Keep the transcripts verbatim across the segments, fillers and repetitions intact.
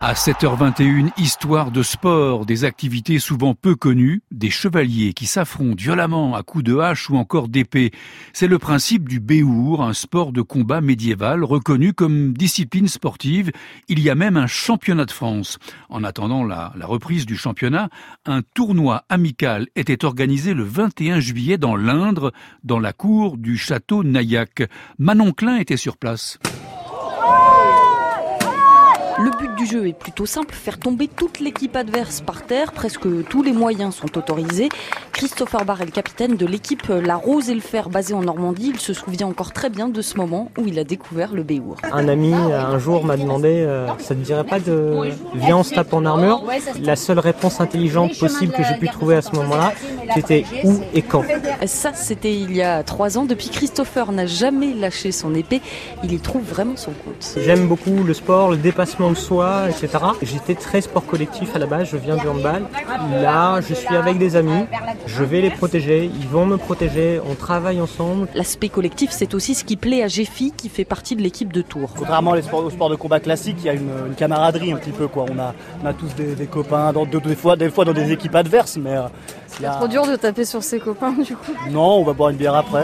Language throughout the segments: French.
À sept heures vingt et une, histoire de sport, des activités souvent peu connues, des chevaliers qui s'affrontent violemment à coups de hache ou encore d'épée. C'est le principe du béour, un sport de combat médiéval reconnu comme discipline sportive. Il y a même un championnat de France. En attendant la, la reprise du championnat, un tournoi amical était organisé le vingt et un juillet dans l'Indre, dans la cour du château Naillac. Manon Klein était sur place. Le but du jeu est plutôt simple, faire tomber toute l'équipe adverse par terre. Presque tous les moyens sont autorisés. Christopher Barr est le capitaine de l'équipe La Rose et le Fer basée en Normandie. Il se souvient encore très bien de ce moment où il a découvert le béour. Un ami un jour m'a demandé euh, ça ne dirait pas de viens on se tape en armure. La seule réponse intelligente possible que j'ai pu trouver à ce moment-là, c'était où et quand. Ça, c'était il y a trois ans. Depuis, Christopher n'a jamais lâché son épée. Il y trouve vraiment son compte. J'aime beaucoup le sport, le dépassement de soi, et cetera. J'étais très sport collectif à la base, je viens du handball. Là, je suis avec des amis, je vais les protéger, ils vont me protéger, on travaille ensemble. L'aspect collectif, c'est aussi ce qui plaît à Jeffy, qui fait partie de l'équipe de Tours. Contrairement aux sports, aux sports de combat classiques, il y a une, une camaraderie un petit peu, quoi. On a, on a tous des, des copains, dans, des, fois, des fois dans des équipes adverses, mais... Euh, c'est a... trop dur de taper sur ses copains, du coup. Non, on va boire une bière après.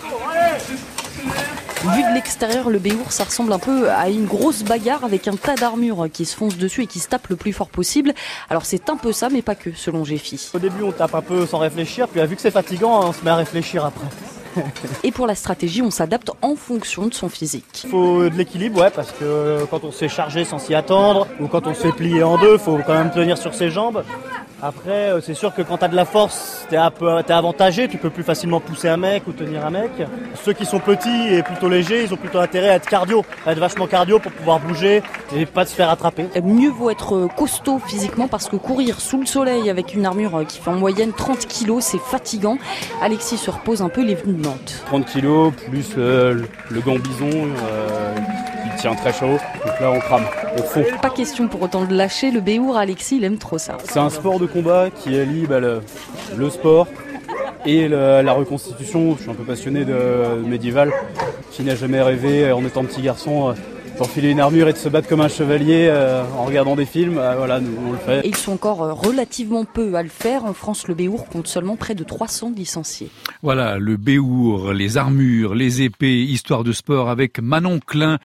Vu de l'extérieur, le béour, ça ressemble un peu à une grosse bagarre avec un tas d'armures qui se fonce dessus et qui se tape le plus fort possible. Alors c'est un peu ça, mais pas que, selon Jeffy. Au début, on tape un peu sans réfléchir, puis vu que c'est fatigant, on se met à réfléchir après. Et pour la stratégie, on s'adapte en fonction de son physique. Il faut de l'équilibre, ouais, parce que quand on se fait charger sans s'y attendre, ou quand on se fait plier en deux, il faut quand même tenir sur ses jambes. Après, c'est sûr que quand tu as de la force, tu es avantagé, tu peux plus facilement pousser un mec ou tenir un mec. Ceux qui sont petits et plutôt légers, ils ont plutôt intérêt à être cardio, à être vachement cardio pour pouvoir bouger et pas se faire attraper. Mieux vaut être costaud physiquement parce que courir sous le soleil avec une armure qui fait en moyenne trente kilos, c'est fatigant. Alexis se repose un peu, il est venu de Nantes. trente kilos plus le, le gant bison euh, qui tient très chaud, donc là on crame, on fond. Pas question pour autant de lâcher, le béour, Alexis, il aime trop ça. C'est un sport de combat qui allie bah, le, le sport et le, la reconstitution. Je suis un peu passionné de, de médiéval. Qui n'a jamais rêvé en étant petit garçon euh, d'enfiler une armure et de se battre comme un chevalier euh, en regardant des films, euh, voilà, nous on le fait. Et ils sont encore relativement peu à le faire. En France, le béour compte seulement près de trois cents licenciés. Voilà, le béour, les armures, les épées, histoire de sport avec Manon Klein.